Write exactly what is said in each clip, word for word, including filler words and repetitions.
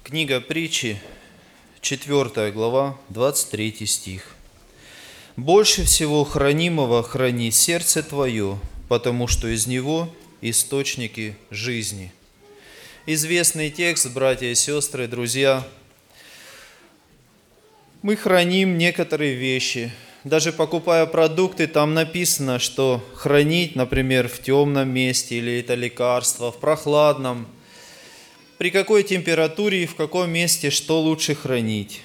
Книга Притчи, четвёртая глава, двадцать третий стих. «Больше всего хранимого храни сердце твое, потому что из него источники жизни». Известный текст, братья и сестры, друзья. Мы храним некоторые вещи. Даже покупая продукты, там написано, что хранить, например, в темном месте, или это лекарство, в прохладном. При какой температуре и в каком месте что лучше хранить.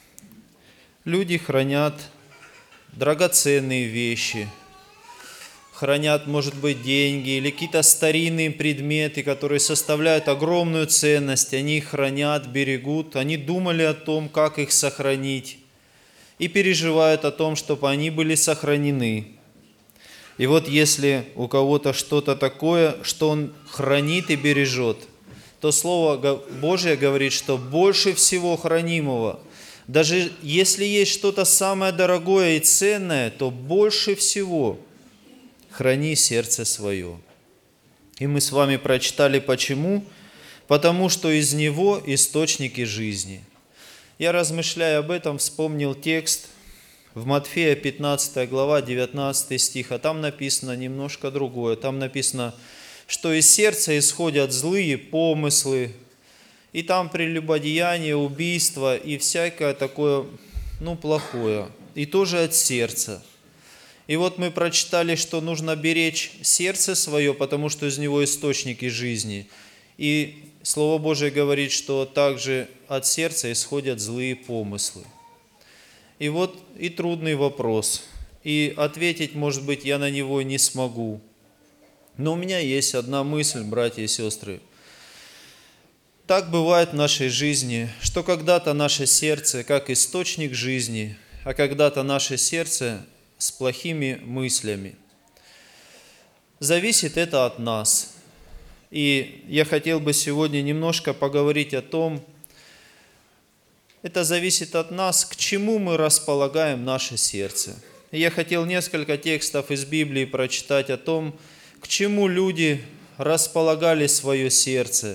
Люди хранят драгоценные вещи, хранят, может быть, деньги или какие-то старинные предметы, которые составляют огромную ценность. Они их хранят, берегут, они думали о том, как их сохранить, и переживают о том, чтобы они были сохранены. И вот если у кого-то что-то такое, что он хранит и бережет, то Слово Божие говорит, что больше всего хранимого, даже если есть что-то самое дорогое и ценное, то больше всего храни сердце свое. И мы с вами прочитали почему? Потому что из него источники жизни. Я, размышляя об этом, вспомнил текст в Матфея пятнадцатая глава, девятнадцатый стих, а там написано немножко другое. Там написано, что из сердца исходят злые помыслы, и там прелюбодеяние, убийство и всякое такое, ну, плохое, и тоже от сердца. И вот мы прочитали, что нужно беречь сердце свое, потому что из него источники жизни. И Слово Божие говорит, что также от сердца исходят злые помыслы. И вот и трудный вопрос, и ответить, может быть, я на него не смогу. Но у меня есть одна мысль, братья и сестры. Так бывает в нашей жизни, что когда-то наше сердце как источник жизни, а когда-то наше сердце с плохими мыслями. Зависит это от нас. И я хотел бы сегодня немножко поговорить о том, это зависит от нас, к чему мы располагаем наше сердце. И я хотел несколько текстов из Библии прочитать о том, к чему люди располагали свое сердце.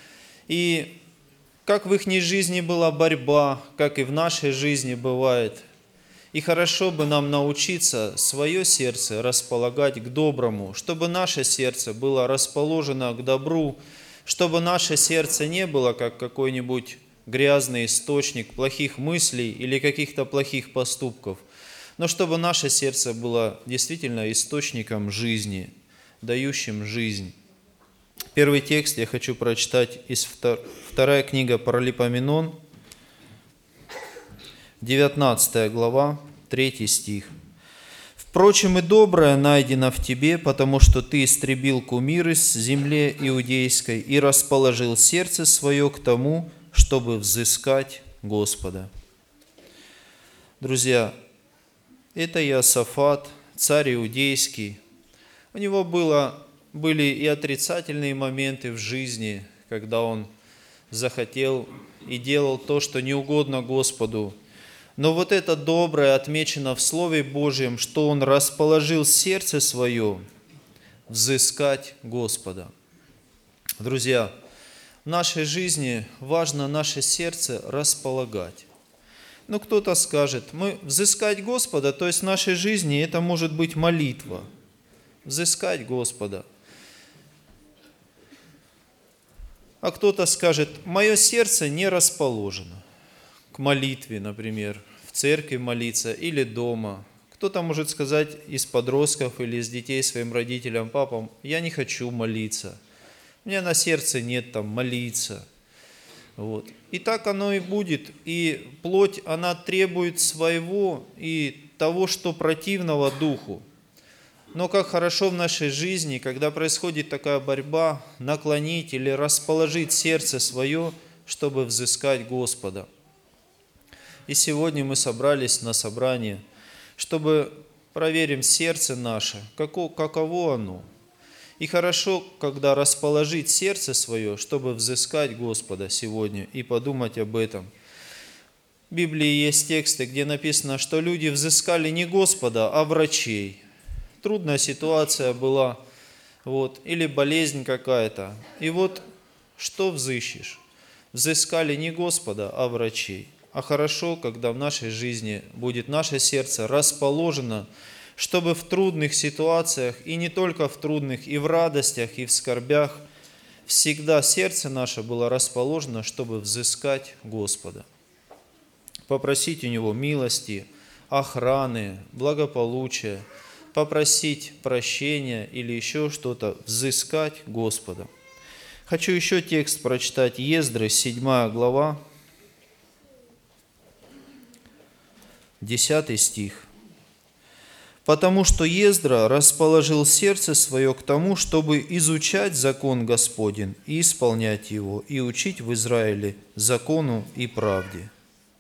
И как в их жизни была борьба, как и в нашей жизни бывает. И хорошо бы нам научиться свое сердце располагать к доброму, чтобы наше сердце было расположено к добру, чтобы наше сердце не было как какой-нибудь грязный источник плохих мыслей или каких-то плохих поступков, но чтобы наше сердце было действительно источником жизни, дающим жизнь. Первый текст я хочу прочитать из втор... вторая книга Паралипоменон, девятнадцатая глава, третий стих. «Впрочем, и доброе найдено в тебе, потому что ты истребил кумиры с земли иудейской и расположил сердце свое к тому, чтобы взыскать Господа». Друзья, это Иосафат, царь иудейский. У него было, были и отрицательные моменты в жизни, когда он захотел и делал то, что не угодно Господу. Но вот это доброе отмечено в Слове Божьем, что он расположил сердце свое взыскать Господа. Друзья, в нашей жизни важно наше сердце располагать. Ну, кто-то скажет, мы взыскать Господа, то есть в нашей жизни это может быть молитва. Взыскать Господа. А кто-то скажет, мое сердце не расположено к молитве, например, в церкви молиться или дома. Кто-то может сказать из подростков или из детей своим родителям, папам, я не хочу молиться. У меня на сердце нет там молиться. Вот. И так оно и будет. И плоть, она требует своего и того, что противного духу. Но как хорошо в нашей жизни, когда происходит такая борьба, наклонить или расположить сердце свое, чтобы взыскать Господа. И сегодня мы собрались на собрание, чтобы проверим сердце наше, каково оно. И хорошо, когда расположить сердце свое, чтобы взыскать Господа сегодня и подумать об этом. В Библии есть тексты, где написано, что люди взыскали не Господа, а врачей. Трудная ситуация была, вот, или болезнь какая-то. И вот что взыщешь? взыскали не Господа, а врачей. А хорошо, когда в нашей жизни будет наше сердце расположено, чтобы в трудных ситуациях, и не только в трудных, и в радостях, и в скорбях, всегда сердце наше было расположено, чтобы взыскать Господа, попросить у Него милости, охраны, благополучия, попросить прощения или еще что-то, взыскать Господа. Хочу еще текст прочитать. Ездры, седьмая глава, десятый стих. «Потому что Ездра расположил сердце свое к тому, чтобы изучать закон Господень и исполнять его, и учить в Израиле закону и правде».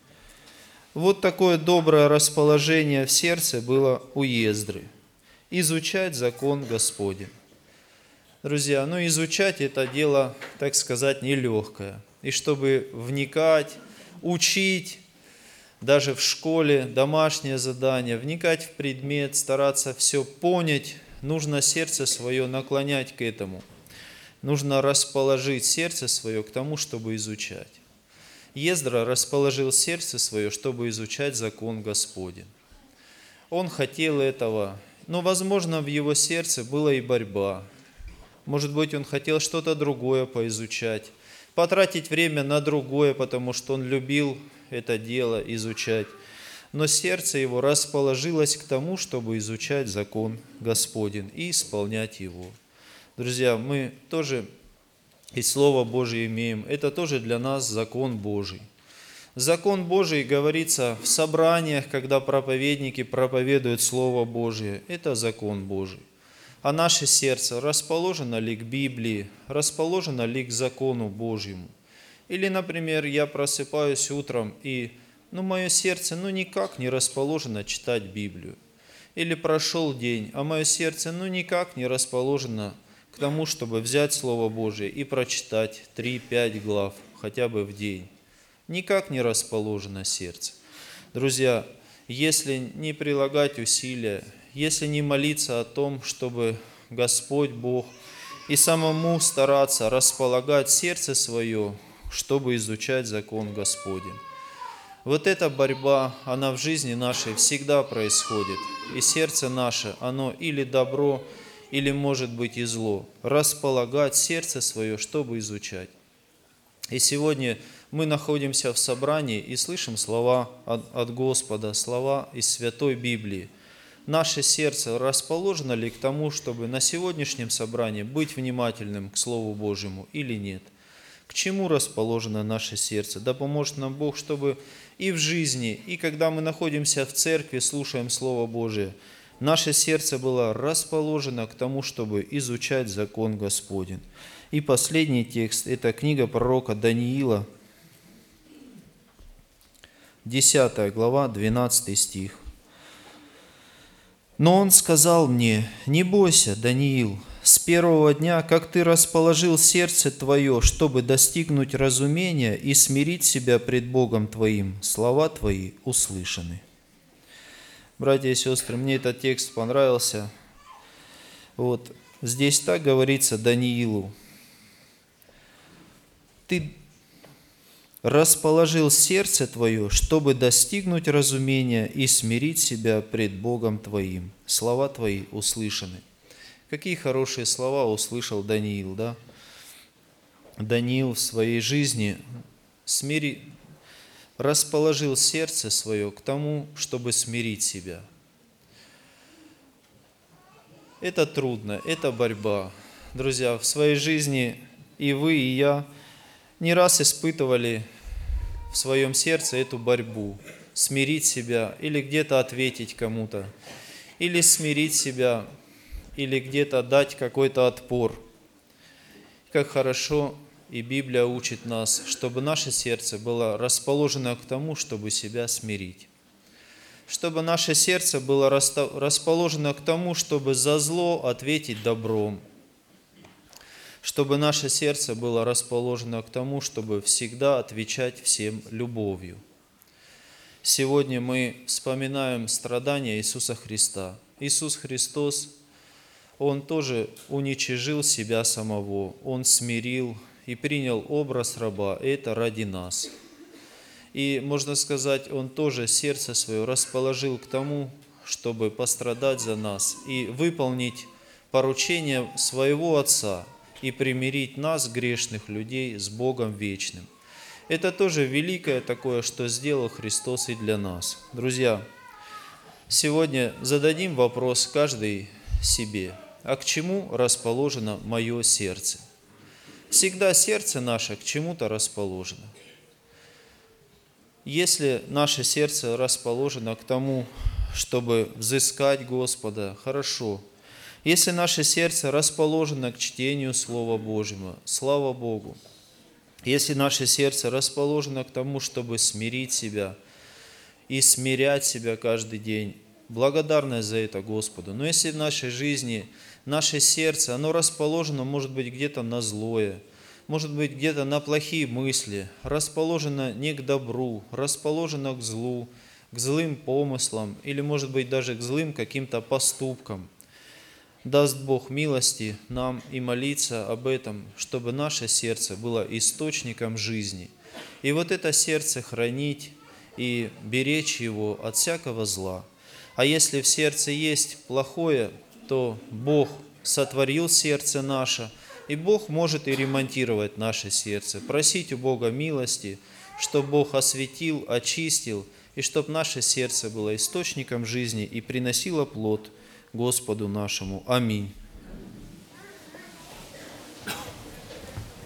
Вот такое доброе расположение в сердце было у Ездры. Изучать закон Господень. Друзья, ну изучать это дело, так сказать, нелегкое. И чтобы вникать, учить, даже в школе, домашнее задание, вникать в предмет, стараться все понять, нужно сердце свое наклонять к этому. Нужно расположить сердце свое к тому, чтобы изучать. Ездра расположил сердце свое, чтобы изучать закон Господень. Он хотел этого, но, возможно, в его сердце была и борьба. Может быть, он хотел что-то другое поизучать, потратить время на другое, потому что он любил это дело изучать. Но сердце его расположилось к тому, чтобы изучать закон Господень и исполнять его. Друзья, мы тоже и Слово Божие имеем. Это тоже для нас закон Божий. Закон Божий говорится в собраниях, когда проповедники проповедуют Слово Божие. Это закон Божий. А наше сердце расположено ли к Библии, расположено ли к закону Божьему? Или, например, я просыпаюсь утром, и ну, мое сердце ну, никак не расположено читать Библию. Или прошел день, а мое сердце ну, никак не расположено к тому, чтобы взять Слово Божие и прочитать три-пять глав хотя бы в день. Никак не расположено сердце. Друзья, если не прилагать усилия, если не молиться о том, чтобы Господь Бог и самому стараться располагать сердце свое, чтобы изучать закон Господень. Вот эта борьба, она в жизни нашей всегда происходит. И сердце наше, оно или добро, или может быть и зло. Располагать сердце свое, чтобы изучать. И сегодня мы находимся в собрании и слышим слова от, от Господа, слова из Святой Библии. Наше сердце расположено ли к тому, чтобы на сегодняшнем собрании быть внимательным к Слову Божьему или нет? К чему расположено наше сердце? Да поможет нам Бог, чтобы и в жизни, и когда мы находимся в церкви, слушаем Слово Божие, наше сердце было расположено к тому, чтобы изучать закон Господень. И последний текст – это книга пророка Даниила, десятая глава, двенадцатый стих. «Но он сказал мне: не бойся, Даниил, с первого дня, как ты расположил сердце твое, чтобы достигнуть разумения и смирить себя пред Богом твоим, слова твои услышаны». Братья и сестры, мне этот текст понравился. Вот здесь так говорится Даниилу: ты расположил сердце твое, чтобы достигнуть разумения и смирить себя пред Богом твоим. Слова твои услышаны. Какие хорошие слова услышал Даниил, да? Даниил в своей жизни смири... расположил сердце свое к тому, чтобы смирить себя. Это трудно, это борьба. Друзья, в своей жизни и вы, и я не раз испытывали в своем сердце эту борьбу. Смирить себя или где-то ответить кому-то, или смирить себя, или где-то дать какой-то отпор. Как хорошо и Библия учит нас, чтобы наше сердце было расположено к тому, чтобы себя смирить. Чтобы наше сердце было расположено к тому, чтобы за зло ответить добром. Чтобы наше сердце было расположено к тому, чтобы всегда отвечать всем любовью. Сегодня мы вспоминаем страдания Иисуса Христа. Иисус Христос, Он тоже уничижил себя самого, Он смирил и принял образ раба, это ради нас. И, можно сказать, Он тоже сердце свое расположил к тому, чтобы пострадать за нас и выполнить поручение своего Отца и примирить нас, грешных людей, с Богом вечным. Это тоже великое такое, что сделал Христос и для нас. Друзья, сегодня зададим вопрос каждый себе: а к чему расположено мое сердце? Всегда сердце наше к чему-то расположено. Если наше сердце расположено к тому, чтобы взыскать Господа, хорошо. Если наше сердце расположено к чтению Слова Божьего, слава Богу. Если наше сердце расположено к тому, чтобы смирить себя и смирять себя каждый день, благодарность за это Господу. Но если в нашей жизни наше сердце, оно расположено, может быть, где-то на злое, может быть, где-то на плохие мысли, расположено не к добру, расположено к злу, к злым помыслам или, может быть, даже к злым каким-то поступкам. Даст Бог милости нам и молиться об этом, чтобы наше сердце было источником жизни. И вот это сердце хранить и беречь его от всякого зла. А если в сердце есть плохое, то Бог сотворил сердце наше, и Бог может и ремонтировать наше сердце. Просить у Бога милости, чтобы Бог осветил, очистил, и чтобы наше сердце было источником жизни и приносило плод Господу нашему. Аминь.